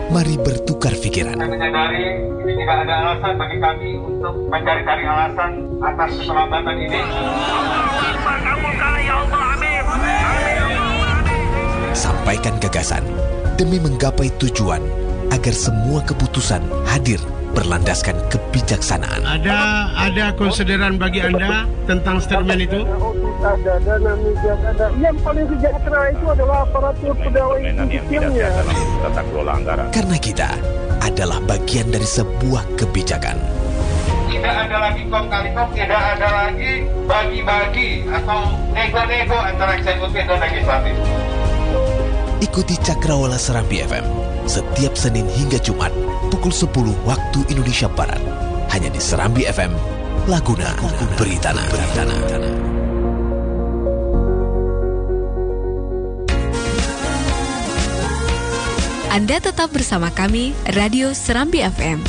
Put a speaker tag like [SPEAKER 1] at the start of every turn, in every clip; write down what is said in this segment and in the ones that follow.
[SPEAKER 1] Mari bertukar pikiran.
[SPEAKER 2] Saya menyadari ini tidak ada alasan bagi kami untuk mencari-cari alasan atas keterlambatan ini.
[SPEAKER 1] Sampaikan gagasan demi menggapai tujuan agar semua keputusan hadir berlandaskan kebijaksanaan.
[SPEAKER 3] Ada konsideran bagi Anda tentang statement itu?
[SPEAKER 4] Ada dana migas, ada. Yang paling sejahtera itu adalah aparatur pegawai sipilnya.
[SPEAKER 5] Tata kelola anggaran.
[SPEAKER 1] Karena kita adalah bagian dari sebuah kebijakan.
[SPEAKER 2] Tidak ada lagi kong kali kong, tidak ada lagi bagi-bagi atau nego-nego antara eksekutif dan legislatif.
[SPEAKER 1] Ikuti Cakrawala Serambi FM setiap Senin hingga Jumat pukul 10 waktu Indonesia Barat. Hanya di Serambi FM, Laguna Beritana.
[SPEAKER 6] Anda tetap bersama kami, Radio Serambi FM.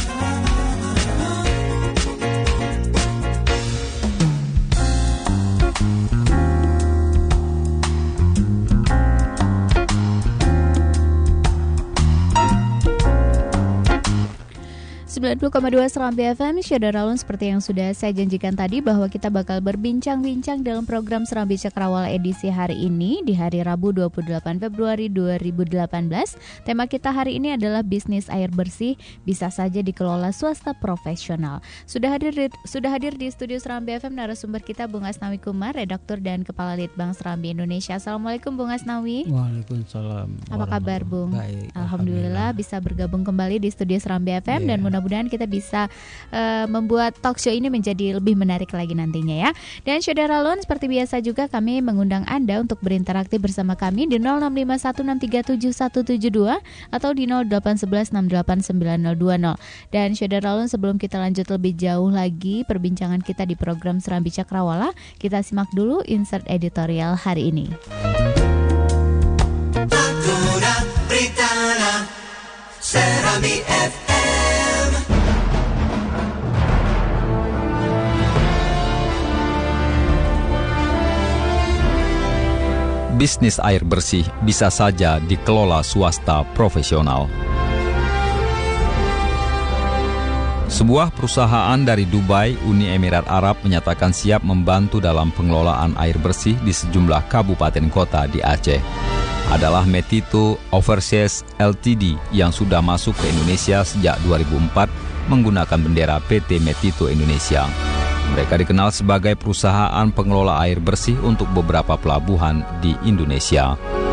[SPEAKER 7] Serambi FM, Saudara Alun, seperti yang sudah saya janjikan tadi bahwa kita bakal berbincang-bincang dalam program Serambi Cakrawala edisi hari ini di hari Rabu 28 Februari 2018. Tema kita hari ini adalah bisnis air bersih bisa saja dikelola swasta profesional. Sudah hadir di studio Serambi FM narasumber kita Bung Asnawi Kumar, redaktur dan kepala Litbang Serambi Indonesia. Assalamualaikum Bung Asnawi.
[SPEAKER 8] Waalaikumsalam.
[SPEAKER 7] Apa kabar Bung?
[SPEAKER 8] Baik,
[SPEAKER 7] Alhamdulillah bisa bergabung kembali di studio Serambi FM dan mudah-mudahan kita bisa membuat talk show ini menjadi lebih menarik lagi nantinya ya. Dan Saudara Lon, seperti biasa juga kami mengundang Anda untuk berinteraksi bersama kami di 0651637172 atau di 08116899020. Dan Saudara Lon, sebelum kita lanjut lebih jauh lagi perbincangan kita di program Serambi Cakrawala, kita simak dulu insert editorial hari ini.
[SPEAKER 9] Laguna Beritana Serambi FM.
[SPEAKER 10] Bisnis air bersih bisa saja dikelola swasta profesional. Sebuah perusahaan dari Dubai, Uni Emirat Arab menyatakan siap membantu dalam pengelolaan air bersih di sejumlah kabupaten kota di Aceh. Adalah Metito Overseas Ltd yang sudah masuk ke Indonesia sejak 2004 menggunakan bendera PT Metito Indonesia. Mereka dikenal sebagai perusahaan pengelola air bersih untuk beberapa pelabuhan di Indonesia.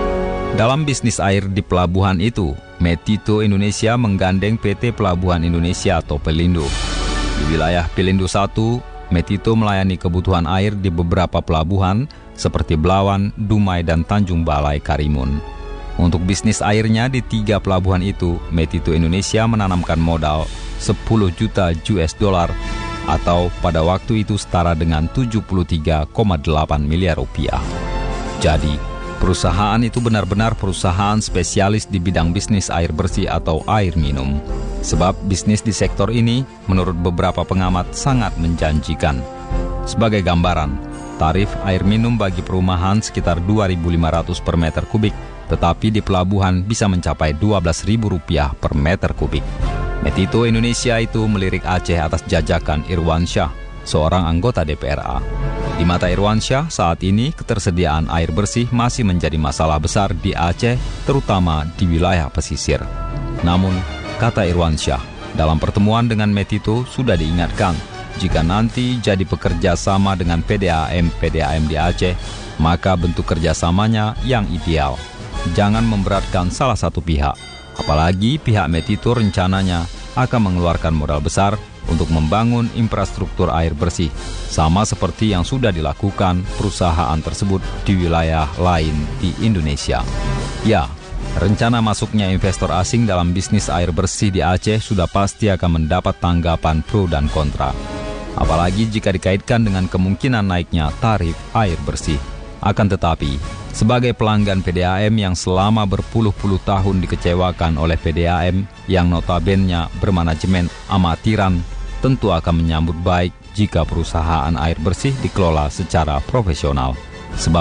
[SPEAKER 10] Dalam bisnis air di pelabuhan itu, Metito Indonesia menggandeng PT Pelabuhan Indonesia atau Pelindo. Di wilayah Pelindo 1, Metito melayani kebutuhan air di beberapa pelabuhan seperti Belawan, Dumai, dan Tanjung Balai Karimun. Untuk bisnis airnya di 3 pelabuhan itu, Metito Indonesia menanamkan modal 10 juta US dollar atau pada waktu itu setara dengan 73,8 miliar rupiah. Jadi, perusahaan itu benar-benar perusahaan spesialis di bidang bisnis air bersih atau air minum. Sebab bisnis di sektor ini, menurut beberapa pengamat, sangat menjanjikan. Sebagai gambaran, tarif air minum bagi perumahan sekitar 2.500 per meter kubik, tetapi di pelabuhan bisa mencapai Rp12.000 per meter kubik. Metito Indonesia itu melirik Aceh atas jajakan Irwansyah, seorang anggota DPRA. Di mata Irwansyah, saat ini ketersediaan air bersih masih menjadi masalah besar di Aceh, terutama di wilayah pesisir. Namun, kata Irwansyah, dalam pertemuan dengan Metito sudah diingatkan, jika nanti jadi bekerja sama dengan PDAM di Aceh, maka bentuk kerjasamanya yang ideal. Jangan memberatkan salah satu pihak. Apalagi pihak Metito rencananya akan mengeluarkan modal besar untuk membangun infrastruktur air bersih, sama seperti yang sudah dilakukan perusahaan tersebut di wilayah lain di Indonesia. Ya, rencana masuknya investor asing dalam bisnis air bersih di Aceh sudah pasti akan mendapat tanggapan pro dan kontra. Apalagi jika dikaitkan dengan kemungkinan naiknya tarif air bersih. Akan tetapi, sebagai pelanggan PDAM yang selama berpuluh-puluh tahun dikecewakan oleh PDAM yang notabene bermanajemen amatiran, tentu akan menyambut baik jika perusahaan air bersih dikelola secara profesional. Sebab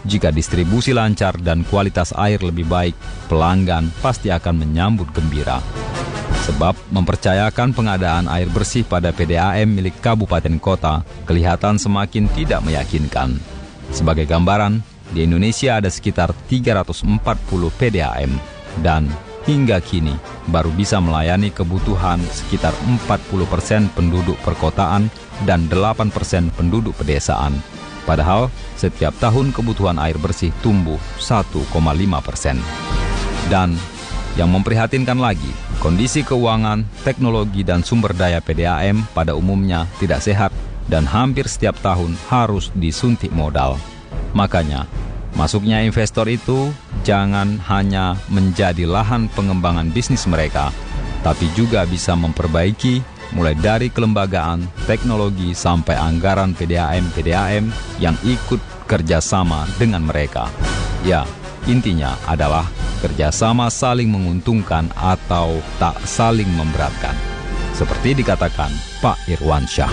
[SPEAKER 10] Jika distribusi lancar dan kualitas air lebih baik, pelanggan pasti akan menyambut gembira. Sebab mempercayakan pengadaan air bersih pada PDAM milik kabupaten kota kelihatan semakin tidak meyakinkan. Sebagai gambaran, di Indonesia ada sekitar 340 PDAM dan hingga kini baru bisa melayani kebutuhan sekitar 40% penduduk perkotaan dan 8% penduduk pedesaan. Padahal setiap tahun kebutuhan air bersih tumbuh 1,5%. Dan yang memprihatinkan lagi, kondisi keuangan, teknologi dan sumber daya PDAM pada umumnya tidak sehat dan hampir setiap tahun harus disuntik modal. Makanya, masuknya investor itu jangan hanya menjadi lahan pengembangan bisnis mereka, tapi juga bisa memperbaiki mulai dari kelembagaan, teknologi, sampai anggaran PDAM yang ikut kerjasama dengan mereka. Ya, intinya adalah kerjasama saling menguntungkan atau tak saling memberatkan. Seperti dikatakan Pak Irwansyah.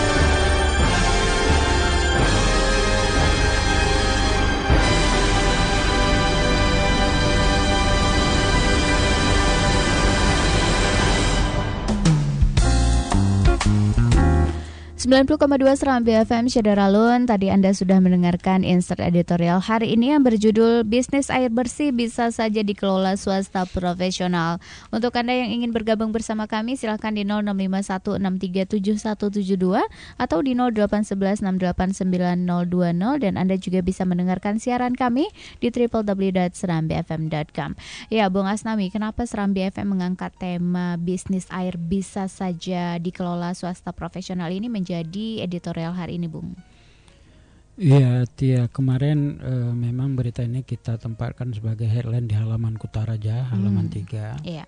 [SPEAKER 7] 90,2 Serambi FM Syadaralun. Tadi Anda sudah mendengarkan insert editorial hari ini yang berjudul Bisnis Air Bersih Bisa Saja Dikelola Swasta Profesional. Untuk Anda yang ingin bergabung bersama kami, silakan di 0651637172 atau di 08116890020, dan Anda juga bisa mendengarkan siaran kami di www.serambifm.com. Ya, Bung Asnawi, kenapa Serambi FM mengangkat tema bisnis air bisa saja dikelola swasta profesional ini menjadi editorial hari ini, Bung?
[SPEAKER 5] Iya, Tia, kemarin memang berita ini kita tempatkan sebagai headline di halaman Kutaraja, halaman 3.
[SPEAKER 7] Iya.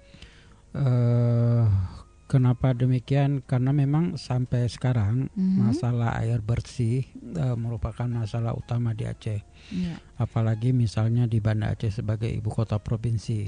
[SPEAKER 5] Kenapa demikian? Karena memang sampai sekarang masalah air bersih merupakan masalah utama di Aceh.
[SPEAKER 7] Iya.
[SPEAKER 5] Apalagi misalnya di Banda Aceh sebagai ibu kota provinsi.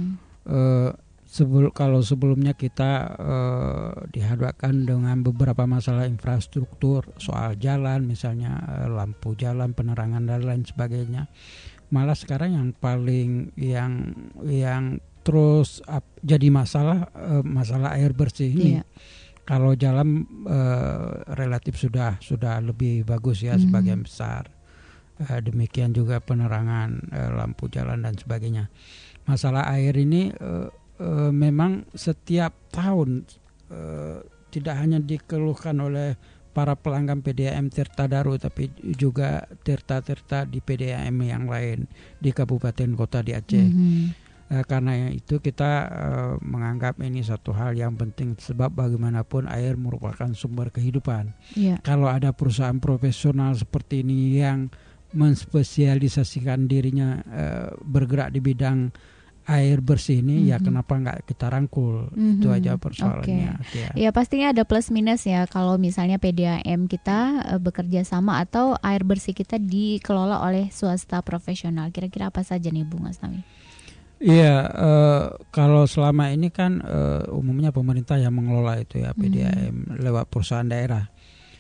[SPEAKER 5] Kalau sebelumnya kita dihadapkan dengan beberapa masalah infrastruktur, soal jalan misalnya, lampu jalan, penerangan dan lain sebagainya, malah sekarang yang paling yang terus jadi masalah air bersih ini.
[SPEAKER 7] Yeah.
[SPEAKER 5] Kalau jalan relatif sudah lebih bagus ya, sebagian besar. Demikian juga penerangan, lampu jalan dan sebagainya. Masalah air ini memang setiap tahun tidak hanya dikeluhkan oleh para pelanggan PDAM Tirta Daru, tapi juga tirta-tirta di PDAM yang lain di kabupaten kota di Aceh. Karena itu kita menganggap ini satu hal yang penting, sebab bagaimanapun air merupakan sumber kehidupan. Kalau ada perusahaan profesional seperti ini yang menspesialisasikan dirinya bergerak di bidang air bersih ini, ya kenapa nggak kita rangkul? Itu aja persoalannya.
[SPEAKER 7] Okay. Ya pastinya ada plus minus ya kalau misalnya PDAM kita bekerja sama atau air bersih kita dikelola oleh swasta profesional. Kira-kira apa saja nih, Bung Asnawi?
[SPEAKER 5] Iya, kalau selama ini kan umumnya pemerintah yang mengelola itu ya, PDAM lewat perusahaan daerah.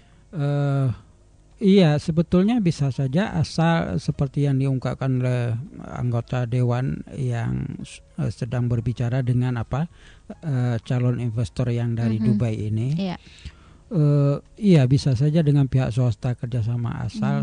[SPEAKER 5] Iya, sebetulnya bisa saja asal seperti yang diungkapkan oleh anggota dewan yang sedang berbicara dengan calon investor yang dari Dubai ini. Iya, bisa saja dengan pihak swasta kerjasama asal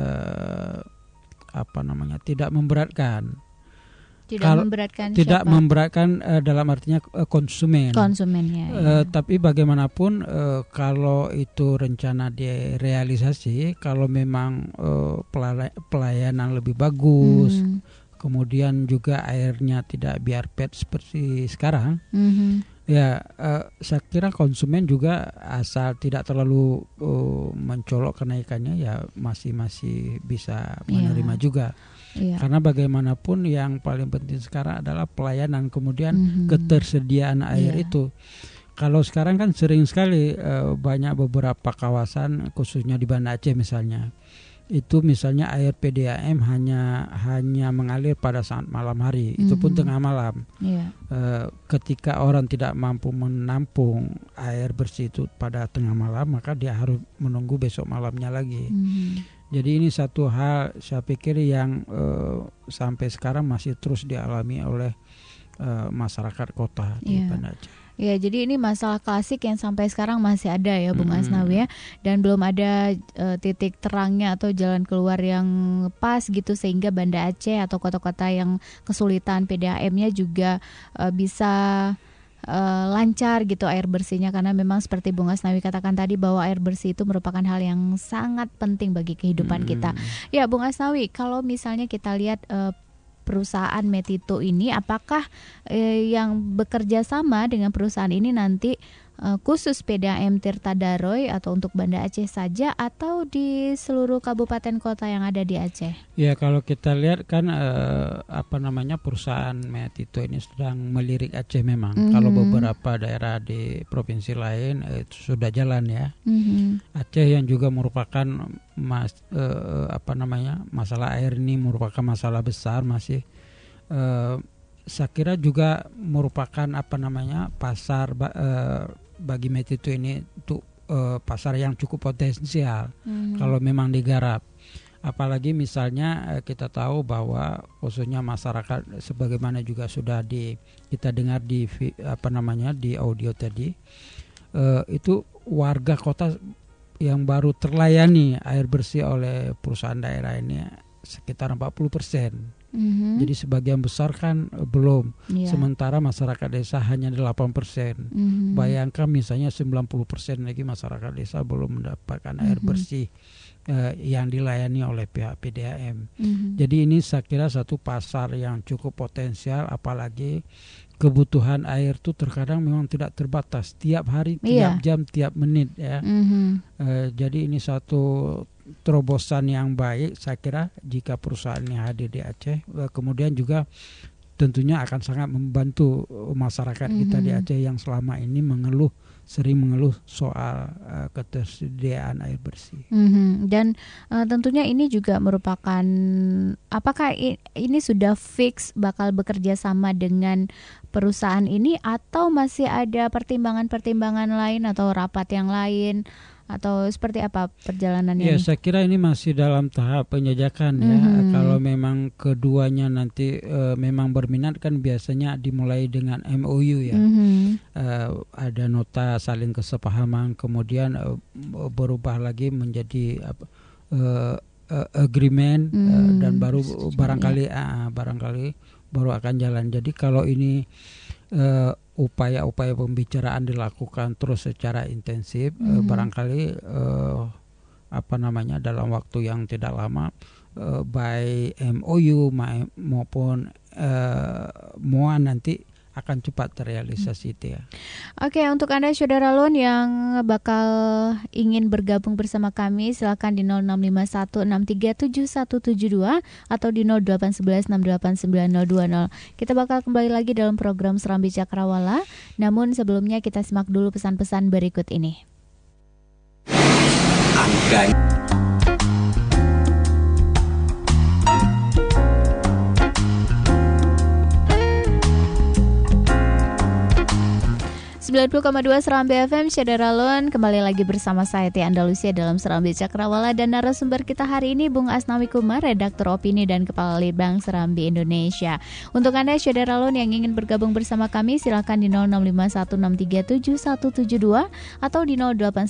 [SPEAKER 5] tidak memberatkan. Tidak memberatkan dalam artinya konsumen ya. Tapi bagaimanapun kalau itu rencana direalisasi, kalau memang pelayanan lebih bagus, kemudian juga airnya tidak biar pet seperti sekarang, saya kira konsumen juga asal tidak terlalu mencolok kenaikannya, ya masih bisa menerima juga. Karena bagaimanapun yang paling penting sekarang adalah pelayanan, kemudian ketersediaan air itu. Kalau sekarang kan sering sekali banyak beberapa kawasan, khususnya di Banda Aceh misalnya, itu misalnya air PDAM hanya mengalir pada saat malam hari, itu pun tengah malam. Ketika orang tidak mampu menampung air bersih itu pada tengah malam, maka dia harus menunggu besok malamnya lagi. Jadi ini satu hal saya pikir yang sampai sekarang masih terus dialami oleh masyarakat kota di Banda Aceh.
[SPEAKER 7] Ya, jadi ini masalah klasik yang sampai sekarang masih ada ya Bung Asnawi ya, dan belum ada titik terangnya atau jalan keluar yang pas gitu sehingga Banda Aceh atau kota-kota yang kesulitan PDAM-nya juga bisa lancar gitu air bersihnya, karena memang seperti Bung Asnawi katakan tadi bahwa air bersih itu merupakan hal yang sangat penting bagi kehidupan kita. Ya Bung Asnawi, kalau misalnya kita lihat perusahaan Metito ini, apakah yang bekerja sama dengan perusahaan ini nanti khusus PDAM Tirta Daroy atau untuk Banda Aceh saja atau di seluruh kabupaten kota yang ada di Aceh?
[SPEAKER 5] Ya, kalau kita lihat kan perusahaan Metito ini sedang melirik Aceh memang. Kalau beberapa daerah di provinsi lain itu sudah jalan ya. Aceh yang juga merupakan masalah air ini merupakan masalah besar masih. Saya kira juga merupakan pasar bagi Metito ini untuk pasar yang cukup potensial kalau memang digarap. Apalagi misalnya kita tahu bahwa khususnya masyarakat sebagaimana juga sudah kita dengar di di audio tadi, itu warga kota yang baru terlayani air bersih oleh perusahaan daerah ini sekitar 40%. Jadi sebagian besar kan belum. Sementara masyarakat desa hanya 8%. Bayangkan misalnya 90% lagi masyarakat desa belum mendapatkan air bersih yang dilayani oleh pihak PDAM. Jadi ini saya kira satu pasar yang cukup potensial, apalagi kebutuhan air itu terkadang memang tidak terbatas, tiap hari, tiap jam, tiap menit ya. Jadi ini satu terobosan yang baik saya kira jika perusahaan ini hadir di Aceh. Kemudian juga tentunya akan sangat membantu masyarakat kita di Aceh yang selama ini sering mengeluh soal ketersediaan air bersih.
[SPEAKER 7] Dan tentunya ini juga merupakan, apakah ini sudah fix bakal bekerja sama dengan perusahaan ini atau masih ada pertimbangan-pertimbangan lain atau rapat yang lain? Atau seperti apa perjalanannya?
[SPEAKER 5] Ya, saya kira ini masih dalam tahap penjajakan ya. Kalau memang keduanya nanti memang berminat kan biasanya dimulai dengan MOU ya. Ada nota saling kesepahaman, kemudian berubah lagi menjadi agreement dan baru barangkali baru akan jalan. Jadi kalau ini upaya-upaya pembicaraan dilakukan terus secara intensif, barangkali dalam waktu yang tidak lama baik MOU maupun MOA nanti akan cepat terrealisasi itu ya.
[SPEAKER 7] Oke, untuk Anda saudara Lun yang bakal ingin bergabung bersama kami, silakan di 0651637172 atau di 08116899020. Kita bakal kembali lagi dalam program Serambi Cakrawala. Namun sebelumnya kita simak dulu pesan-pesan berikut ini. 90,2 Serambi FM, Syederalun. Kembali lagi bersama saya Tia Andalusia dalam Serambi Cakrawala. Dan narasumber kita hari ini Bung Asnawi Kumar, Redaktur Opini dan Kepala Litbang Serambi Indonesia. Untuk Anda Syederalun yang ingin bergabung bersama kami, silakan di 0651637172 atau di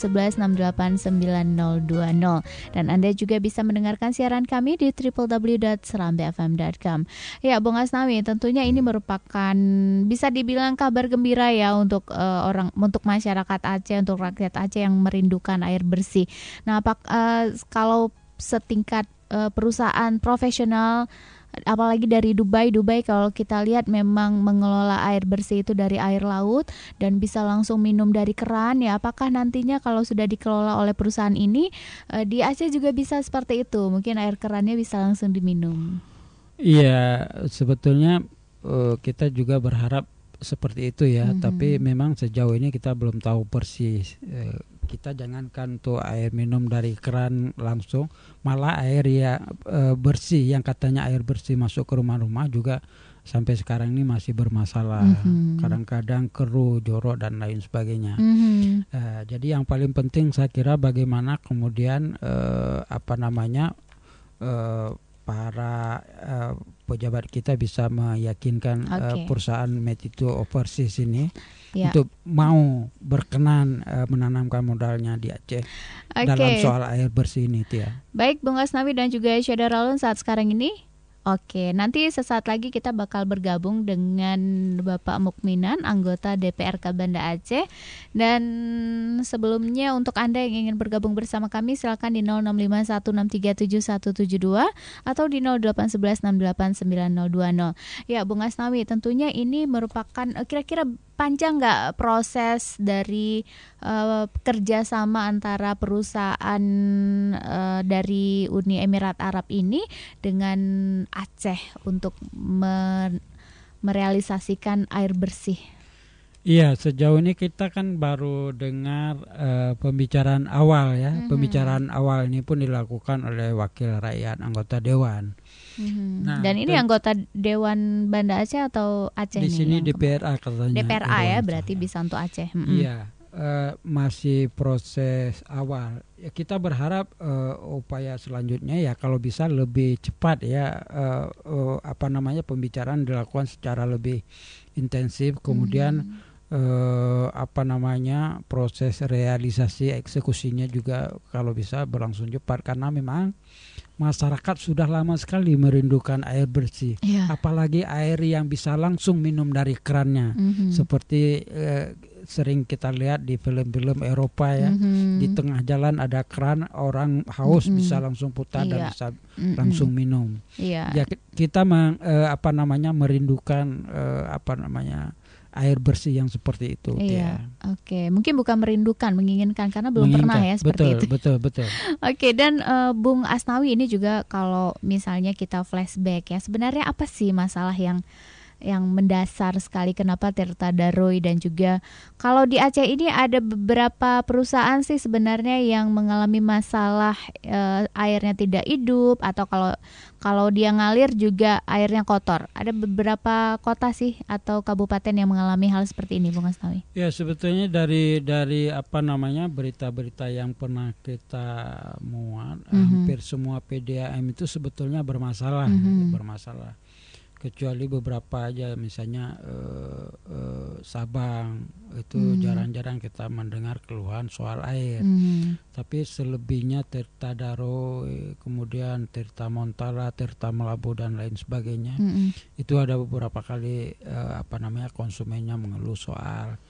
[SPEAKER 7] 08116899020. Dan Anda juga bisa mendengarkan siaran kami di www.serambifm.com. Ya, Bung Asnawi, tentunya ini merupakan bisa dibilang kabar gembira ya untuk untuk masyarakat Aceh, untuk rakyat Aceh yang merindukan air bersih. Nah, kalau setingkat perusahaan profesional, apalagi dari Dubai kalau kita lihat memang mengelola air bersih itu dari air laut dan bisa langsung minum dari keran ya. Apakah nantinya kalau sudah dikelola oleh perusahaan ini di Aceh juga bisa seperti itu? Mungkin air kerannya bisa langsung diminum.
[SPEAKER 5] Iya, sebetulnya kita juga berharap seperti itu ya, tapi memang sejauh ini kita belum tahu persis. Kita jangankan tuh air minum dari keran langsung, malah air bersih yang katanya air bersih masuk ke rumah-rumah juga sampai sekarang ini masih bermasalah. Kadang-kadang keruh, jorok dan lain sebagainya. Jadi yang paling penting saya kira bagaimana kemudian para pejabat kita bisa meyakinkan perusahaan Metito Overseas ini untuk mau berkenan menanamkan modalnya di Aceh dalam soal air bersih ini, Tia.
[SPEAKER 7] Baik, Bung Asnawi dan juga Syeda Ralun saat sekarang ini. Oke, nanti sesaat lagi kita bakal bergabung dengan Bapak Mukminan, anggota DPRK Banda Aceh. Dan sebelumnya untuk Anda yang ingin bergabung bersama kami, silakan di 0651637172 atau di 08116890020. Ya, Bung Asnawi, tentunya ini merupakan kira-kira panjang nggak proses dari kerjasama antara perusahaan dari Uni Emirat Arab ini dengan Aceh untuk merealisasikan air bersih?
[SPEAKER 5] Iya, sejauh ini kita kan baru dengar pembicaraan awal ya. Pembicaraan awal ini pun dilakukan oleh wakil rakyat anggota dewan.
[SPEAKER 7] Nah, dan ini anggota Dewan Banda Aceh atau Aceh?
[SPEAKER 5] Di sini DPRA katanya.
[SPEAKER 7] DPRA ya, berarti bisa untuk Aceh.
[SPEAKER 5] Iya, masih proses awal. Ya, kita berharap upaya selanjutnya ya kalau bisa lebih cepat ya, pembicaraan dilakukan secara lebih intensif. Kemudian proses realisasi eksekusinya juga kalau bisa berlangsung cepat, karena memang masyarakat sudah lama sekali merindukan air bersih, apalagi air yang bisa langsung minum dari kerannya, seperti sering kita lihat di film-film Eropa ya, di tengah jalan ada keran, orang haus bisa langsung putar dan bisa langsung minum. Ya, kita merindukan air bersih yang seperti itu.
[SPEAKER 7] Oke, mungkin bukan merindukan, menginginkan, karena belum pernah ya seperti itu. Betul. Oke, dan Bung Asnawi, ini juga kalau misalnya kita flashback ya, sebenarnya apa sih masalah yang mendasar sekali kenapa Tirta Daroe dan juga kalau di Aceh ini ada beberapa perusahaan sih sebenarnya yang mengalami masalah airnya tidak hidup, atau kalau dia ngalir juga airnya kotor. Ada beberapa kota sih atau kabupaten yang mengalami hal seperti ini, Bung Asnawi.
[SPEAKER 5] Ya, sebetulnya dari berita-berita yang pernah kita muat, hampir semua PDAM itu sebetulnya bermasalah. Kecuali beberapa aja, misalnya Sabang itu jarang-jarang kita mendengar keluhan soal air. Tapi selebihnya Tirta Daroe, kemudian Tirta Montala, Tirta Melabu dan lain sebagainya, itu ada beberapa kali konsumennya mengeluh soal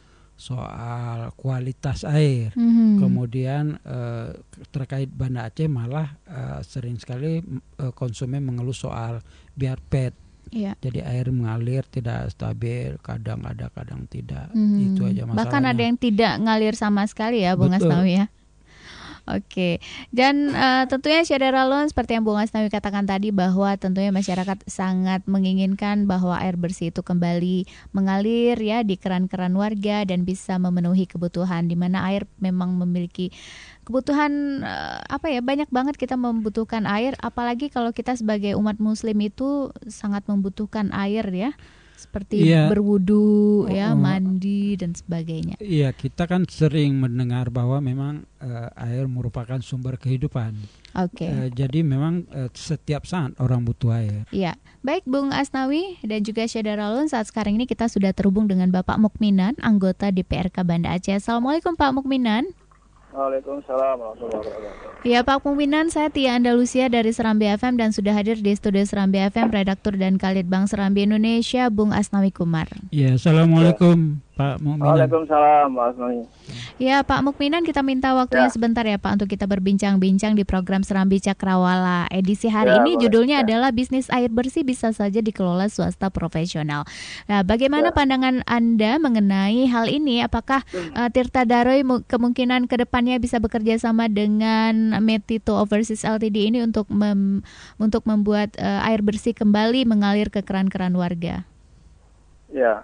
[SPEAKER 5] kualitas air. Kemudian terkait Banda Aceh malah sering sekali konsumen mengeluh soal biar PET. Jadi air mengalir tidak stabil, kadang ada kadang tidak. Itu aja masalahnya.
[SPEAKER 7] Bahkan ada yang tidak ngalir sama sekali ya, Bung Asnawi ya. Oke, dan tentunya Syeda Ralun, seperti yang Bung Asnawi katakan tadi, bahwa tentunya masyarakat sangat menginginkan bahwa air bersih itu kembali mengalir ya di keran-keran warga dan bisa memenuhi kebutuhan, di mana air memang memiliki kebutuhan banyak banget kita membutuhkan air, apalagi kalau kita sebagai umat muslim itu sangat membutuhkan air ya, seperti berwudu mandi dan sebagainya. Iya,
[SPEAKER 5] kita kan sering mendengar bahwa memang air merupakan sumber kehidupan. Jadi memang setiap saat orang butuh air.
[SPEAKER 7] Iya. Baik, Bung Asnawi dan juga Syeda Ralun, saat sekarang ini kita sudah terhubung dengan Bapak Mukminan, anggota DPRK Banda Aceh. Assalamualaikum Pak Mukminan.
[SPEAKER 4] Waalaikumsalam warahmatullahi wabarakatuh.
[SPEAKER 7] Ya, Pak Mukminan, saya Tia Andalusia dari Serambi FM dan sudah hadir di studio Serambi FM redaktur dan Kalitbang Serambi Indonesia, Bung Asnawi Kumar.
[SPEAKER 5] Ya, assalamualaikum Pak Mukminan.
[SPEAKER 4] Waalaikumsalam Pak Asnawi.
[SPEAKER 7] Ya, Pak Mukminan, kita minta waktunya sebentar ya Pak untuk kita berbincang-bincang di program Serambi Cakrawala. Edisi hari ini judulnya adalah Bisnis Air Bersih Bisa Saja Dikelola Swasta Profesional. Nah, bagaimana pandangan Anda mengenai hal ini? Apakah Tirta Daroe kemungkinan ke depannya bisa bekerja sama dengan Metito Overseas Ltd ini untuk membuat air bersih kembali mengalir ke keran-keran warga?
[SPEAKER 4] Ya,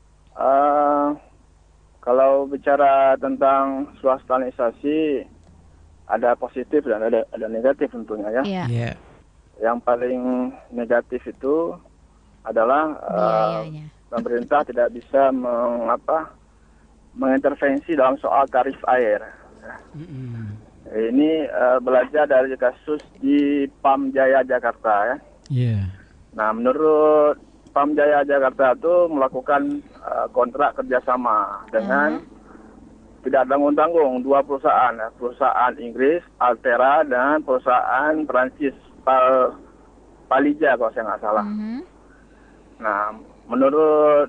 [SPEAKER 4] kalau bicara tentang swastanisasi, ada positif dan ada negatif tentunya ya.
[SPEAKER 7] Yeah.
[SPEAKER 4] Yang paling negatif itu
[SPEAKER 8] adalah pemerintah tidak bisa mengintervensi dalam soal tarif air. Ini belajar dari kasus di Pam Jaya Jakarta ya. Nah, menurut Pam Jaya Jakarta itu melakukan kontrak kerjasama dengan tidak tanggung-tanggung dua perusahaan, perusahaan Inggris Altera dan perusahaan Prancis Palija kalau saya nggak salah. Nah, menurut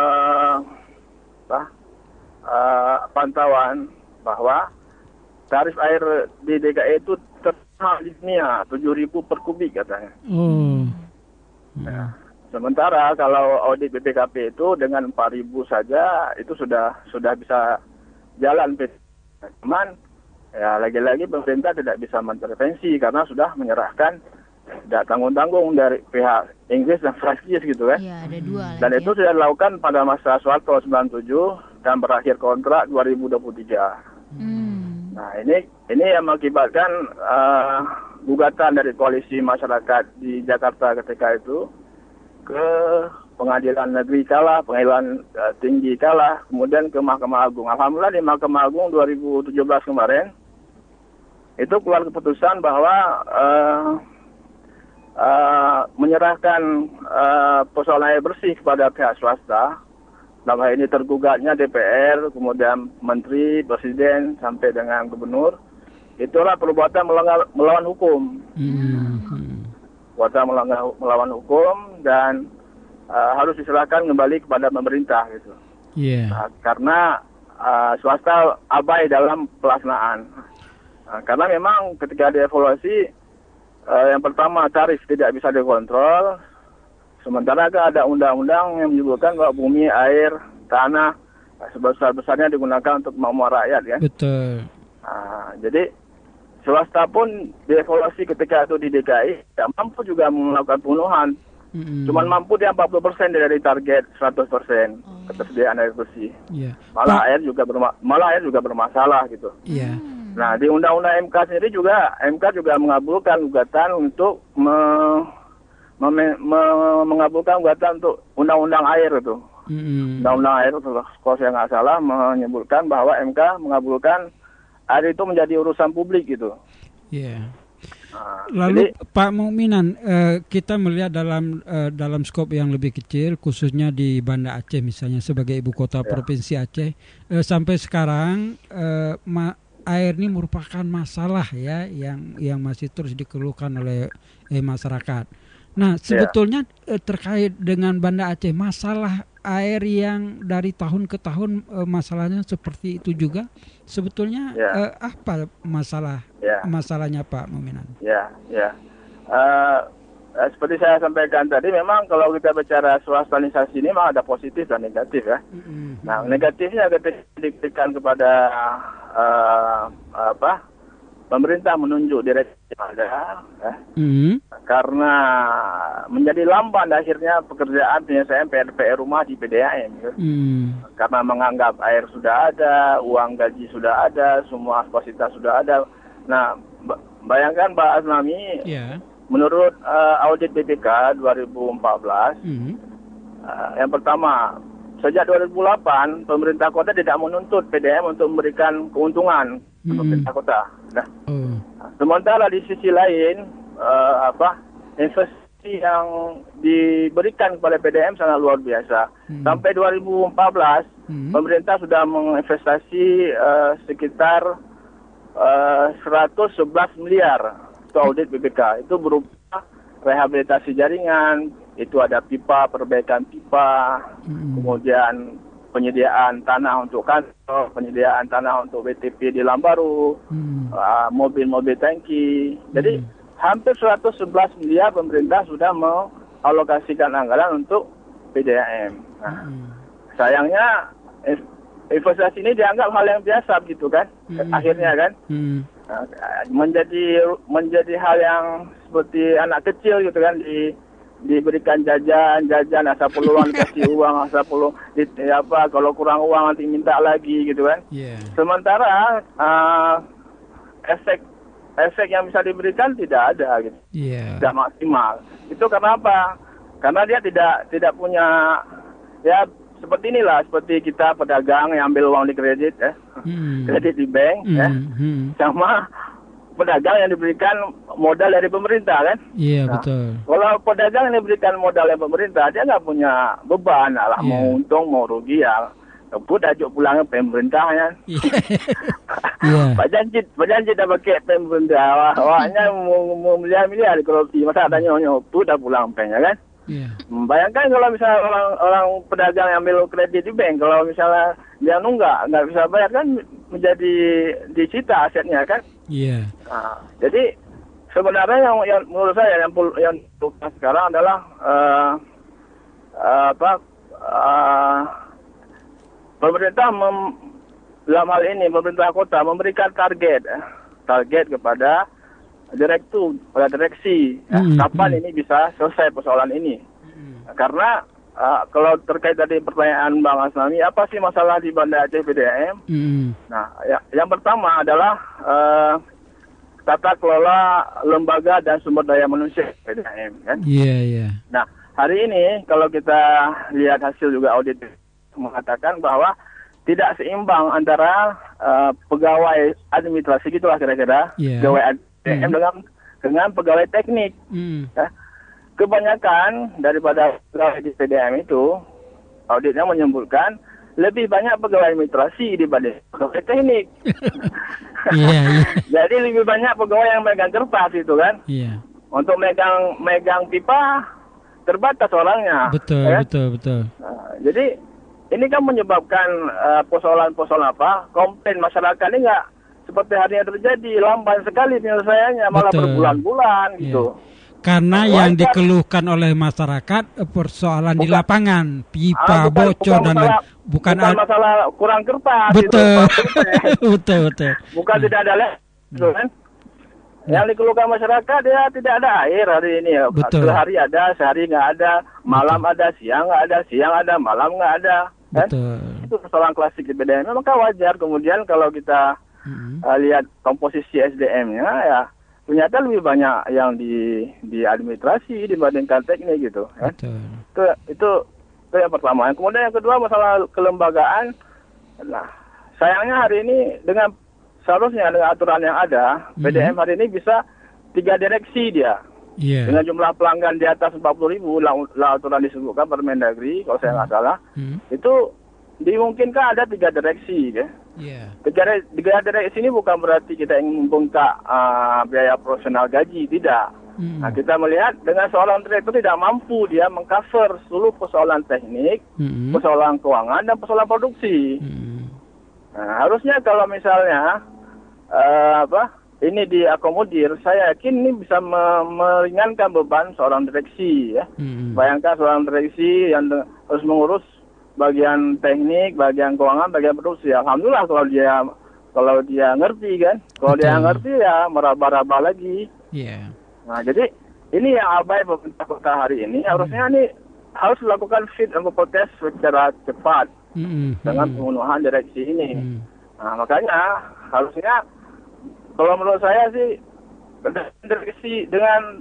[SPEAKER 8] pantauan bahwa tarif air di DKI itu termahal di dunia, 7.000 per kubik katanya. Nah, sementara kalau audit BPKP itu dengan 4.000 saja itu sudah bisa jalan. Cuman ya lagi-lagi pemerintah tidak bisa mengintervensi karena sudah menyerahkan tidak tanggung-tanggung dari pihak Inggris dan Prancis gitu kan.
[SPEAKER 7] Iya, ada dua.
[SPEAKER 8] Dan itu sudah dilakukan pada masa Soeharto 97 dan berakhir kontrak 2023. Nah, ini yang mengakibatkan gugatan dari koalisi masyarakat di Jakarta ketika itu ke Pengadilan Negeri kalah, Pengadilan Tinggi kalah, kemudian ke Mahkamah Agung. Alhamdulillah di Mahkamah Agung 2017 kemarin itu keluar keputusan bahwa menyerahkan persoalan air bersih kepada pihak swasta. Dalam hal ini tergugatnya DPR, kemudian Menteri, Presiden, sampai dengan Gubernur. Itulah perbuatan melawan hukum. Perbuatan melawan hukum dan harus diserahkan kembali kepada pemerintah gitu. Nah, karena swasta abai dalam pelaksanaan. Karena memang ketika dievaluasi, yang pertama tarif tidak bisa dikontrol. Sementara ada undang-undang yang menyebutkan bahwa bumi, air, tanah sebesar-besarnya digunakan untuk kemakmuran rakyat ya. Betul. Nah, jadi swasta pun dievaluasi ketika itu di DKI tidak mampu juga melakukan pemenuhan. Cuman mampu dia 40% dari target 100% ketersediaan air bersih. Malah air juga bermasalah gitu. Nah, di Undang-Undang MK sendiri juga mengabulkan gugatan untuk mengabulkan gugatan untuk Undang-Undang air itu. Undang-Undang air itu, kalau saya nggak salah, menyebutkan bahwa MK mengabulkan air itu menjadi urusan publik gitu.
[SPEAKER 5] Lalu jadi, Pak Mukminan, kita melihat dalam skop yang lebih kecil, khususnya di Banda Aceh misalnya sebagai ibu kota provinsi Aceh, sampai sekarang air ini merupakan masalah ya yang masih terus dikeluhkan oleh masyarakat. Nah, sebetulnya terkait dengan Banda Aceh, masalah air yang dari tahun ke tahun masalahnya seperti itu juga. Sebetulnya apa masalahnya Pak Mukminan?
[SPEAKER 8] Seperti saya sampaikan tadi, memang kalau kita bicara swastanisasi ini memang ada positif dan negatif ya. Nah, negatifnya ketika diberikan kepada pemerintah menunjuk direksi ada, karena menjadi lamban akhirnya pekerjaan penyelesaian PR rumah di PDAM. Karena menganggap air sudah ada, uang gaji sudah ada, semua fasilitas sudah ada. Nah, bayangkan Pak Asnami, menurut audit BPK 2014, yang pertama, sejak 2008 pemerintah kota tidak menuntut PDAM untuk memberikan keuntungan pemerintah kota. Nah, sementara di sisi lain investasi yang diberikan kepada PDAM sangat luar biasa. Sampai 2014 pemerintah sudah menginvestasi sekitar 111 miliar itu audit BPK. Itu berupa rehabilitasi jaringan, itu ada pipa, perbaikan pipa, kemudian penyediaan tanah untuk kantor, penyediaan tanah untuk BTP di Lambaru, mobil-mobil tangki. Jadi hampir 111 miliar pemerintah sudah mengalokasikan anggaran untuk PDAM. Nah, sayangnya investasi ini dianggap hal yang biasa gitu kan, akhirnya kan. Menjadi hal yang seperti anak kecil gitu kan, diberikan jajan asal peluang kasih uang, asal peluang kalau kurang uang nanti minta lagi gitu kan. Sementara efek yang bisa diberikan tidak ada gitu. Tidak maksimal. Itu karena apa? Karena dia tidak punya, ya seperti inilah, seperti kita pedagang yang ambil uang di kredit ya, kredit di bank ya, sama pedagang yang diberikan modal dari pemerintah kan.
[SPEAKER 5] Iya, betul.
[SPEAKER 8] Kalau pedagang yang diberikan modal dari pemerintah, dia nggak punya beban, lah mau untung mau rugi ya, kebut ajuk pulangnya pemerintahnya. Pak janji dah pakai pemerintah, awaknya mau miliar-miliar korupsi, masa adanya nyopu dah pulang pengnya kan. Bayangkan kalau misalnya orang pedagang yang ambil kredit di bank, kalau misalnya dia nggak bisa bayar kan menjadi disita asetnya kan.
[SPEAKER 5] Iya.
[SPEAKER 8] Nah, jadi sebenarnya yang menurut saya yang sekarang adalah pemerintah dalam hal ini pemerintah kota memberikan target kepada direksi kapan ini bisa selesai persoalan ini. Karena kalau terkait tadi pertanyaan Bang Asnami, apa sih masalah di Banda Aceh PDAM? Nah, yang pertama adalah tata kelola lembaga dan sumber daya manusia PDAM kan?
[SPEAKER 5] Iya.
[SPEAKER 8] Nah, hari ini kalau kita lihat hasil juga audit mengatakan bahwa tidak seimbang antara pegawai administrasi gitulah kira-kira, pegawai PDAM dengan pegawai teknik. Ya. Kebanyakan daripada pegawai di PDAM itu, auditnya menyebutkan lebih banyak pegawai administrasi dibanding pegawai teknik. Jadi lebih banyak pegawai yang megang kertas itu kan. Untuk megang pipa terbatas orangnya.
[SPEAKER 5] Betul.
[SPEAKER 8] Nah, jadi ini kan menyebabkan persoalan-persoalan komplain masyarakat ini nggak seperti hari yang terjadi, lamban sekali penyelesaiannya, malah berbulan-bulan gitu.
[SPEAKER 5] Karena yang dikeluhkan oleh masyarakat persoalan di lapangan, pipa bocor dan lain.
[SPEAKER 8] Bukan masalah kurang kertas.
[SPEAKER 5] Betul.
[SPEAKER 8] Gitu.
[SPEAKER 5] betul.
[SPEAKER 8] Bukan tidak ada gitu kan. Yang dikeluhkan masyarakat ya tidak ada air hari ini ya.
[SPEAKER 5] Betul.
[SPEAKER 8] Sehari ada, sehari nggak ada, malam ada, siang nggak ada, siang ada, malam nggak ada. Kan? Betul. Itu persoalan klasik di PDAM. Maka wajar kemudian kalau kita lihat komposisi SDM-nya ya. Ternyata lebih banyak yang di administrasi dibandingkan teknik gitu. Kan? Itu yang pertama. Kemudian yang kedua masalah kelembagaan. Nah, sayangnya hari ini seharusnya dengan aturan yang ada, PDAM hari ini bisa 3 direksi dia. Dengan jumlah pelanggan di atas 40.000, lah aturan disebutkan Permendagri, kalau saya nggak salah, itu dimungkinkan ada 3 direksi, ya. Tiga direksi ini bukan berarti kita ingin membengkak biaya profesional gaji, tidak. Nah, kita melihat dengan seorang direktur tidak mampu dia mengcover seluruh persoalan teknik, persoalan keuangan dan persoalan produksi. Nah, harusnya kalau misalnya ini diakomodir, saya yakin ini bisa meringankan beban seorang direksi, ya. Bayangkan seorang direksi yang harus mengurus bagian teknik, bagian keuangan, bagian produksi. Alhamdulillah kalau dia ngerti kan. Kalau dia ngerti ya meraba-raba lagi. Nah, jadi ini yang abai pemerintah kota hari ini. Harusnya ini harus dilakukan fit and proper test secara cepat dengan pembunuhan direksi ini. Nah, makanya harusnya kalau menurut saya sih direksi dengan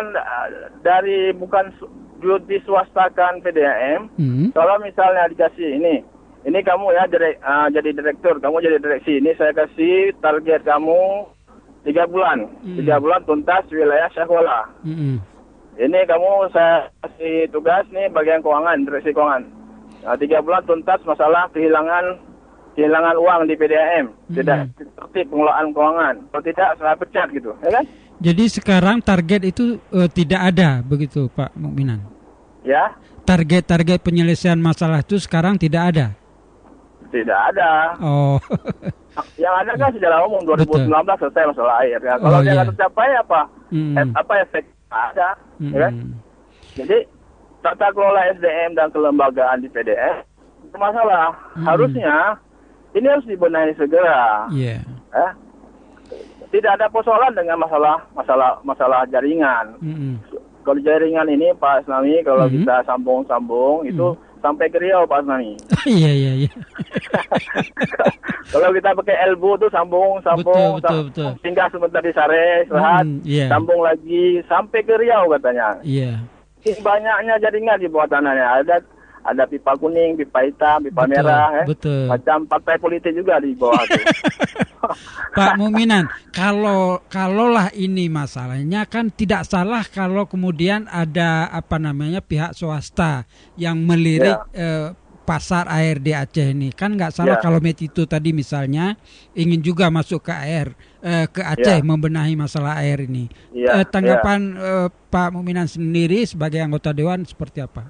[SPEAKER 8] dari bukan diswastakan PDAM. Kalau misalnya dikasih ini kamu ya jadi direktur, kamu jadi direksi, ini saya kasih target kamu 3 bulan, 3 bulan tuntas wilayah sekolah. Ini kamu saya kasih tugas nih bagian keuangan, direksi keuangan. Nah, 3 bulan tuntas masalah kehilangan uang di PDAM, tidak tertib pengelolaan keuangan. Kalau tidak saya pecat gitu, ya kan?
[SPEAKER 5] Jadi sekarang target itu tidak ada begitu Pak Mukminan?
[SPEAKER 8] Ya.
[SPEAKER 5] Target penyelesaian masalah itu sekarang tidak ada?
[SPEAKER 8] Tidak ada.
[SPEAKER 5] Oh.
[SPEAKER 8] Yang ada kan secara umum 2019 selesai masalah air. Ya. Kalau dia nggak tercapai apa efek ada? Ya kan? Jadi tata kelola SDM dan kelembagaan di PDS bermasalah. Harusnya ini harus dibenahi segera. Ya. Tidak ada persoalan dengan masalah jaringan. Kalau jaringan ini Pak Asnami, kalau kita sambung itu sampai ke Riau Pak Asnami.
[SPEAKER 5] Iya.
[SPEAKER 8] Kalau kita pakai elbow tuh sambung,
[SPEAKER 5] betul.
[SPEAKER 8] Tinggal sebentar di Sare, istirahat, sambung lagi sampai ke Riau katanya.
[SPEAKER 5] Iya.
[SPEAKER 8] saking banyaknya jaringan di bawah tanahnya. Ada pipa kuning, pipa hitam, pipa merah, macam partai politik juga di bawah itu.
[SPEAKER 5] Pak Muminan, kalaulah ini masalahnya kan tidak salah kalau kemudian ada pihak swasta yang melirik pasar air di Aceh ini, kan nggak salah kalau Metito tadi misalnya ingin juga masuk ke Aceh membenahi masalah air ini. Tanggapan Pak Muminan sendiri sebagai anggota dewan seperti apa?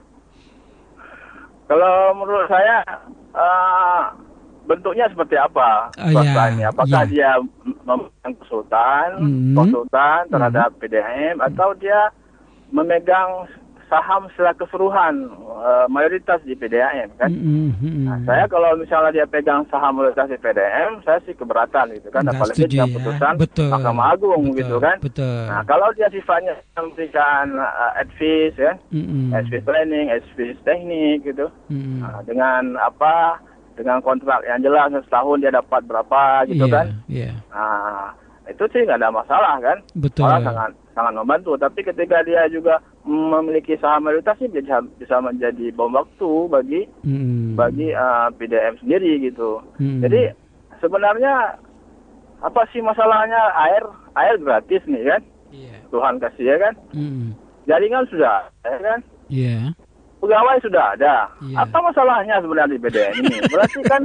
[SPEAKER 8] Kalau menurut saya bentuknya seperti apa ini? Apakah dia memegang konsultan terhadap PDAM atau dia memegang saham secara keseluruhan mayoritas di PDAM kan? Nah, saya kalau misalnya dia pegang saham mayoritas di PDAM, saya sih keberatan gitu kan, apalagi dengan putusan Mahkamah Agung gitu kan. Nah, kalau dia sifatnya memberikan advice ya, advice planning, advice teknik gitu, dengan dengan kontrak yang jelas setahun dia dapat berapa gitu kan. Nah, itu sih nggak ada masalah kan. Malah sangat membantu. Tapi ketika dia juga memiliki saham mayoritas ini bisa menjadi bom waktu bagi PDAM sendiri gitu. Jadi sebenarnya apa sih masalahnya? Air gratis nih kan. Tuhan kasih ya kan. Jaringan sudah ya kan. Pegawai sudah ada. Apa masalahnya sebenarnya di PDAM ini? Berarti kan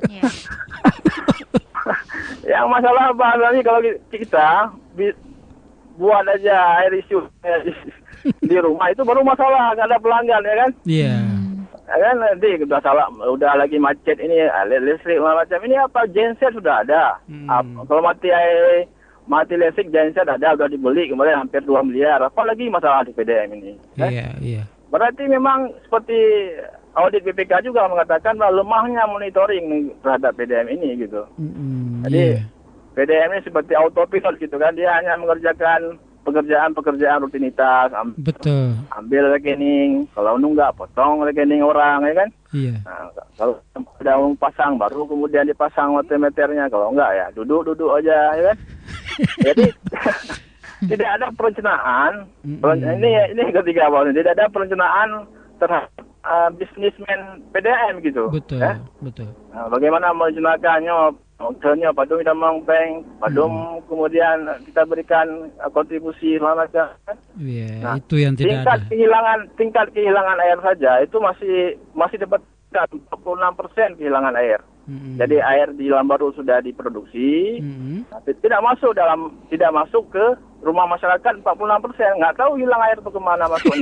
[SPEAKER 8] yang masalah Pak Azali kalau kita buat aja air isi di rumah itu baru masalah, nggak ada pelanggan ya kan? Kan nanti udah lagi macet ini listrik macam ini genset sudah ada. Kalau mati listrik genset ada, udah dibeli kemarin hampir 2 miliar. Apalagi masalah di PDAM ini? Berarti memang seperti audit BPK juga mengatakan bahwa lemahnya monitoring terhadap PDAM ini gitu. Jadi PDAM ini seperti autopilot gitu kan, dia hanya mengerjakan pekerjaan rutinitas, ambil rekening, kalau nunggak potong rekening orang ya kan. Nah, kalau ada pasang baru kemudian dipasang meternya, kalau enggak ya duduk aja ya kan. Jadi tidak ada perencanaan. Ini ketiga bahwa tidak ada perencanaan terhadap bisnismen PDAM gitu. Betul. Nah, bagaimana merencanakannya? Misalnya padum kita mengpeng, padum kemudian kita berikan kontribusi macam.
[SPEAKER 5] Nah, itu yang tidak ada.
[SPEAKER 8] Tingkat kehilangan air saja itu masih dapat 46% kehilangan air. Jadi air di Lambaru sudah diproduksi, tapi tidak masuk ke rumah masyarakat 46%. Nggak tahu hilang air itu kemana masuknya.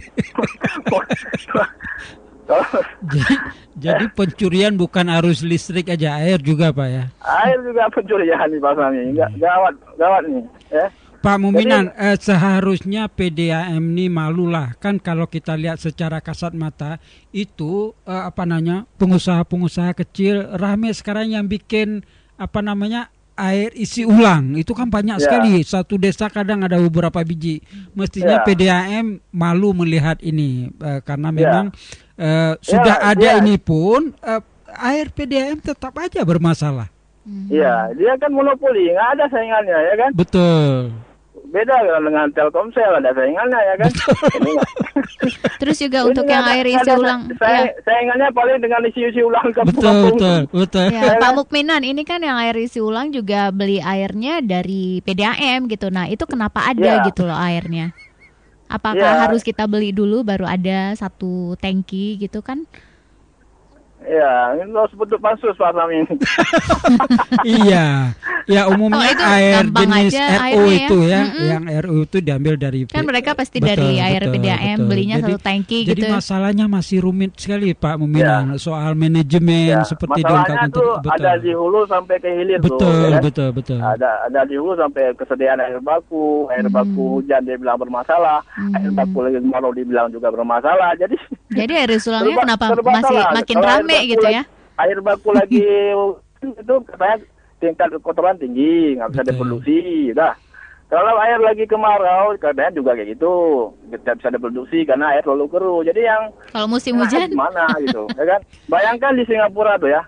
[SPEAKER 5] Jadi pencurian bukan arus listrik aja, air juga Pak ya?
[SPEAKER 8] Air juga pencurian nih Pak Sami, gawat nih ya.
[SPEAKER 5] Pak Muminan, seharusnya PDAM ini malulah kan kalau kita lihat secara kasat mata itu pengusaha-pengusaha kecil rame sekarang yang bikin air isi ulang itu kan banyak sekali. Satu desa kadang ada beberapa biji. Mestinya PDAM malu melihat ini karena memang sudah ada ini pun air PDAM tetap aja bermasalah.
[SPEAKER 8] Iya, dia kan monopoli, nggak ada saingannya ya kan?
[SPEAKER 5] Betul.
[SPEAKER 8] Beda dengan Telkomsel, ada saingannya ya kan?
[SPEAKER 7] Terus juga untuk yang air isi ulang.
[SPEAKER 8] Saingannya paling dengan isi ulang
[SPEAKER 5] kampung. Betul.
[SPEAKER 7] Ya, Pak Mukminan, ini kan yang air isi ulang juga beli airnya dari PDAM gitu. Nah, itu kenapa ada gitu loh airnya? Apakah harus kita beli dulu baru ada satu tangki gitu kan?
[SPEAKER 8] Ya, ini harus bentuk pansus Pak Sami.
[SPEAKER 5] Iya. Ya umumnya air jenis RO itu ya. Yang RO itu diambil dari
[SPEAKER 7] kan mereka pasti dari air PDAM belinya satu tangki gitu.
[SPEAKER 5] Jadi masalahnya masih rumit sekali Pak Muminan soal manajemen seperti
[SPEAKER 8] masalahnya itu ada di hulu sampai ke hilir
[SPEAKER 5] betul.
[SPEAKER 8] Ada di hulu sampai kesediaan air baku hujan dia bilang bermasalah, air baku lagi kemarau dibilang juga bermasalah. Jadi
[SPEAKER 7] air sulangnya kenapa masih makin rame gitu ya?
[SPEAKER 8] Air baku lagi itu katanya tingkat kotoran tinggi, nggak bisa diproduksi, dah. Kalau air lagi kemarau, kadang juga kayak gitu, tidak bisa diproduksi karena air selalu keruh. Jadi yang
[SPEAKER 7] kalau musim hujan
[SPEAKER 8] gimana gitu, ya kan? Bayangkan di Singapura tuh ya,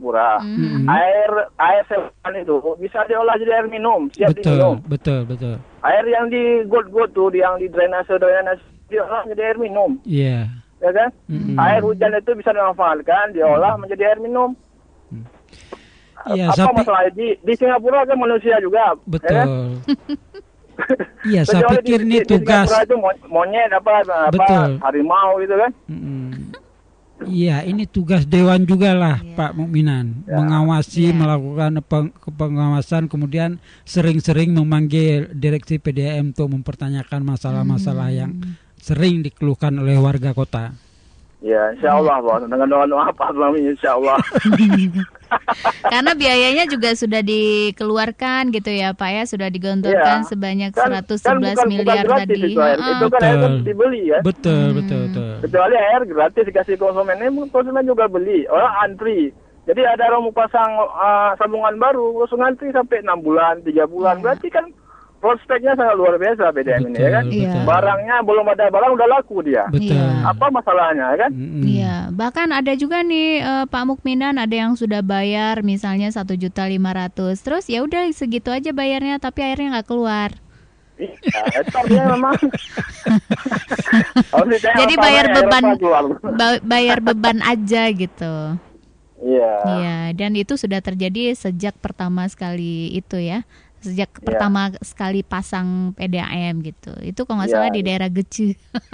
[SPEAKER 8] air selokan itu bisa diolah jadi air minum, siap diminum.
[SPEAKER 5] Betul.
[SPEAKER 8] Air yang di got tuh, yang di drainase diolah menjadi air minum.
[SPEAKER 5] Iya.
[SPEAKER 8] Ya kan? Air hujan itu bisa dimanfaatkan, diolah menjadi air minum.
[SPEAKER 5] Iya,
[SPEAKER 8] apa masalah di Singapura kan manusia juga.
[SPEAKER 5] Betul.
[SPEAKER 8] Ya kan?
[SPEAKER 5] Iya, saya pikir ini tugas.
[SPEAKER 8] Di Singapura itu monyet apa harimau gitu kan.
[SPEAKER 5] Iya, ini tugas dewan juga lah, Pak Mukminan, mengawasi, melakukan pengawasan, kemudian sering-sering memanggil direksi PDAM untuk mempertanyakan masalah-masalah yang sering dikeluhkan oleh warga kota.
[SPEAKER 8] Ya, insya Allah, Bos. Dengan doa-doa Pak Suami, insya Allah.
[SPEAKER 7] Karena biayanya juga sudah dikeluarkan gitu ya, Pak ya, sudah digelontorkan sebanyak 111 miliar tadi.
[SPEAKER 8] Itu kan air kan dibeli ya.
[SPEAKER 5] Betul.
[SPEAKER 8] Kecuali air gratis dikasih konsumen, konsumen juga beli, orang antri. Jadi ada orang mau pasang sambungan baru, langsung antri sampai 6 bulan, 3 bulan. Berarti kan prospeknya sangat luar biasa PDAM ini ya kan. Barangnya belum ada barang udah laku dia.
[SPEAKER 5] Betul.
[SPEAKER 8] Apa masalahnya ya kan?
[SPEAKER 7] Iya, bahkan ada juga nih Pak Mukminan, ada yang sudah bayar misalnya 1.500.000. Terus ya udah segitu aja bayarnya tapi airnya nggak keluar.
[SPEAKER 8] Iya, memang.
[SPEAKER 7] Jadi bayar beban aja gitu.
[SPEAKER 8] Iya.
[SPEAKER 7] Iya, dan itu sudah terjadi sejak pertama sekali itu ya. Sejak pertama sekali pasang PDAM gitu. Itu kalau nggak salah di daerah Gece.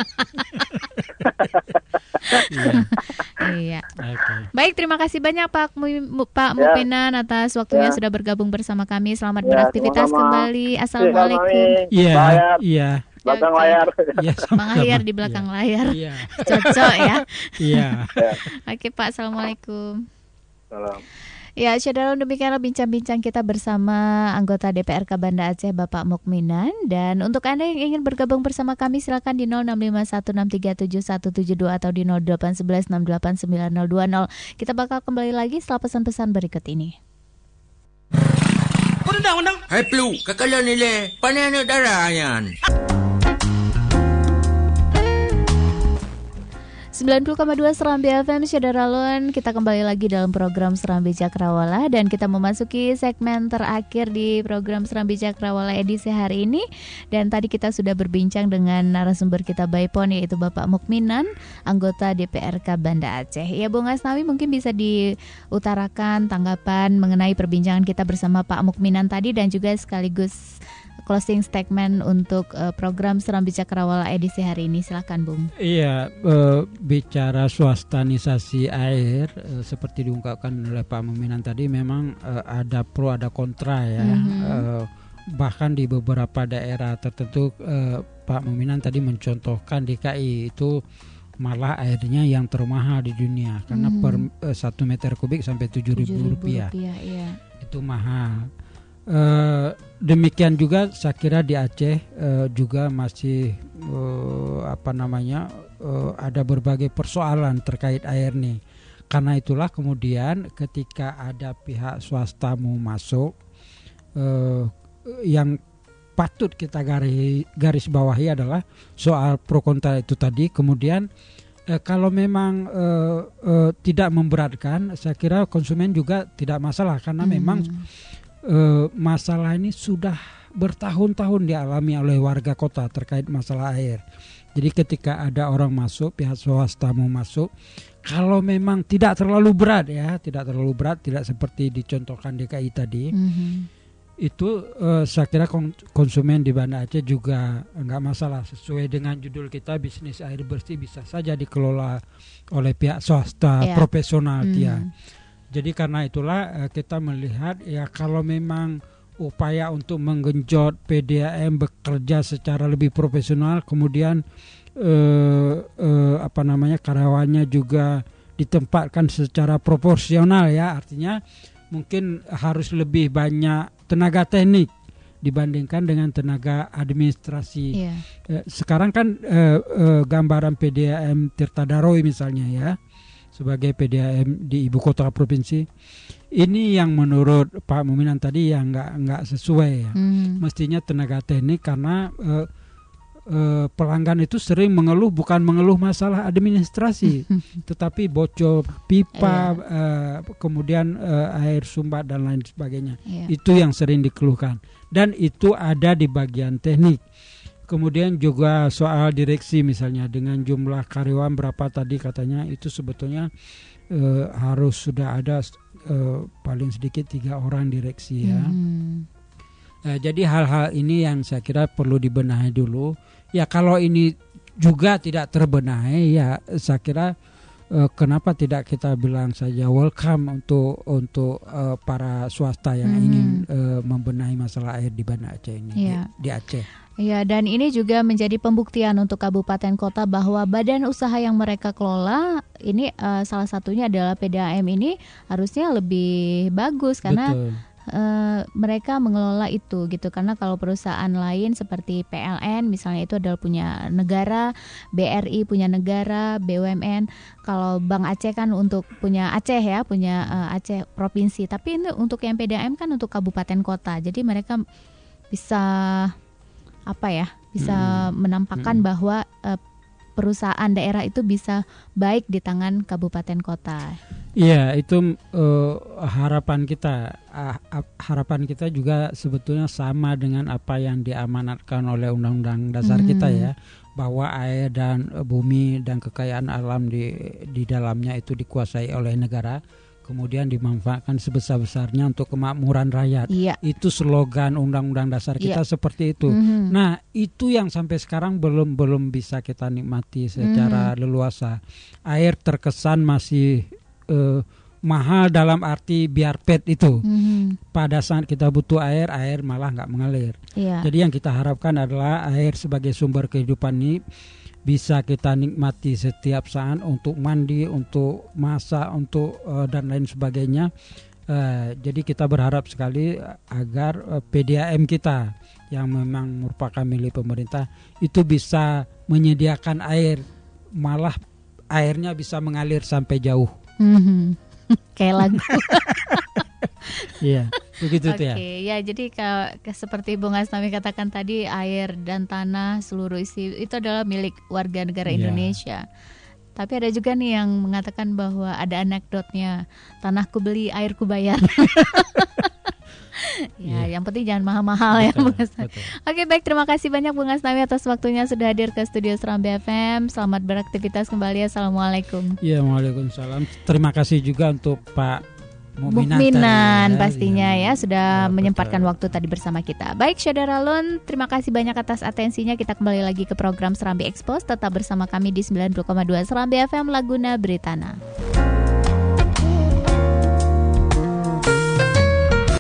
[SPEAKER 7] Iya. Baik, terima kasih banyak Pak Mukminan atas waktunya sudah bergabung bersama kami. Selamat beraktivitas kembali. Assalamualaikum.
[SPEAKER 5] Iya.
[SPEAKER 8] Belakang layar.
[SPEAKER 7] Bang Ahyar di belakang layar. Cocok ya.
[SPEAKER 5] Iya.
[SPEAKER 7] Oke Pak, assalamualaikum.
[SPEAKER 8] Salam.
[SPEAKER 7] Ya, saudara, demikianlah bincang-bincang kita bersama anggota DPRK Banda Aceh Bapak Mukminan. Dan untuk Anda yang ingin bergabung bersama kami silakan di 0551637172 atau di 0811689020. Kita bakal kembali lagi setelah pesan-pesan berikut ini.
[SPEAKER 11] Hai Plu, kakalan nila, panay na darah yan.
[SPEAKER 7] 90,2 Serambi FM, Saudara Lun. Kita kembali lagi dalam program Serambi Cakrawala dan kita memasuki segmen terakhir di program Serambi Cakrawala edisi hari ini. Dan tadi kita sudah berbincang dengan narasumber kita by phone, yaitu Bapak Mukminan, anggota DPRK Banda Aceh. Ya, Bung Asnawi, mungkin bisa diutarakan tanggapan mengenai perbincangan kita bersama Pak Mukminan tadi dan juga sekaligus closing statement untuk program Serambi Cakrawala edisi hari ini. Silakan, Bung.
[SPEAKER 5] Iya, bicara swastanisasi air seperti diungkapkan oleh Pak Mukminan tadi, memang ada pro ada kontra ya. Bahkan di beberapa daerah tertentu, Pak Mukminan tadi mencontohkan DKI itu malah airnya yang termahal di dunia karena per 1 meter kubik sampai Rp7.000.
[SPEAKER 7] Iya.
[SPEAKER 5] Itu mahal. Demikian juga saya kira di Aceh juga masih ada berbagai persoalan terkait air nih. Karena itulah kemudian ketika ada pihak swasta mau masuk, yang patut kita garis bawahi adalah soal pro kontra itu tadi. Kemudian kalau memang tidak memberatkan, saya kira konsumen juga tidak masalah karena memang masalah ini sudah bertahun-tahun dialami oleh warga kota terkait masalah air. Jadi ketika ada orang masuk, pihak swasta mau masuk, kalau memang tidak terlalu berat, tidak seperti dicontohkan DKI tadi, itu saya kira konsumen di Banda Aceh juga enggak masalah. Sesuai dengan judul kita, bisnis air bersih bisa saja dikelola oleh pihak swasta profesional dia. Jadi karena itulah kita melihat ya kalau memang upaya untuk menggenjot PDAM bekerja secara lebih profesional, kemudian karyawannya juga ditempatkan secara proporsional ya, artinya mungkin harus lebih banyak tenaga teknik dibandingkan dengan tenaga administrasi. Sekarang kan gambaran PDAM Tirta Daroe misalnya ya, sebagai PDAM di ibu kota provinsi, ini yang menurut Pak Mukminan tadi yang nggak sesuai ya. Mestinya tenaga teknik karena pelanggan itu sering bukan mengeluh masalah administrasi, tetapi bocor pipa, kemudian air sumbat dan lain sebagainya. Itu yang sering dikeluhkan dan itu ada di bagian teknik. Kemudian juga soal direksi misalnya dengan jumlah karyawan berapa tadi katanya itu sebetulnya harus sudah ada paling sedikit 3 orang direksi ya. Jadi hal-hal ini yang saya kira perlu dibenahi dulu. Ya kalau ini juga tidak terbenahi ya saya kira kenapa tidak kita bilang saja welcome untuk para swasta yang ingin membenahi masalah air di Banda Aceh ini di Aceh.
[SPEAKER 7] Ya, dan ini juga menjadi pembuktian untuk kabupaten kota bahwa badan usaha yang mereka kelola ini salah satunya adalah PDAM ini harusnya lebih bagus karena mereka mengelola itu gitu. Karena kalau perusahaan lain seperti PLN misalnya itu adalah punya negara, BRI punya negara, BUMN. Kalau Bank Aceh kan untuk punya Aceh ya, punya Aceh provinsi. Tapi ini untuk yang PDAM kan untuk kabupaten kota. Jadi mereka bisa bisa menampakkan bahwa perusahaan daerah itu bisa baik di tangan kabupaten kota.
[SPEAKER 5] Iya, itu harapan kita. Harapan kita juga sebetulnya sama dengan apa yang diamanatkan oleh Undang-Undang Dasar kita ya, bahwa air dan bumi dan kekayaan alam di dalamnya itu dikuasai oleh negara. Kemudian dimanfaatkan sebesar-besarnya untuk kemakmuran rakyat. Iya. Itu slogan Undang-Undang Dasar kita seperti itu. Nah, itu yang sampai sekarang belum bisa kita nikmati secara leluasa. Air terkesan masih mahal dalam arti biar pet itu. Pada saat kita butuh air malah nggak mengalir. Iya. Jadi yang kita harapkan adalah air sebagai sumber kehidupan ini bisa kita nikmati setiap saat untuk mandi, untuk masak, untuk dan lain sebagainya. Jadi kita berharap sekali agar PDAM kita yang memang merupakan milik pemerintah itu bisa menyediakan air, malah airnya bisa mengalir sampai jauh.
[SPEAKER 7] Kayak lagu.
[SPEAKER 5] Iya, begitu tuh ya.
[SPEAKER 7] Oke, ya jadi seperti Bung Asnawi katakan tadi, air dan tanah seluruh isi itu adalah milik warga negara Indonesia. Tapi ada juga nih yang mengatakan bahwa ada anekdotnya, tanahku beli, airku bayar. Yang penting jangan mahal-mahal ya Bung Asnawi. Oke, baik, terima kasih banyak Bung Asnawi atas waktunya sudah hadir ke studio Serambi FM. Selamat beraktivitas kembali. Assalamualaikum.
[SPEAKER 5] Iya, waalaikumsalam. Terima kasih juga untuk Pak
[SPEAKER 7] Mukminan pastinya ya sudah menyempatkan waktu tadi bersama kita. Baik, Syadaralun, terima kasih banyak atas atensinya. Kita kembali lagi ke program Serambi Expose. Tetap bersama kami di 90,2 Serambi FM Laguna Britana.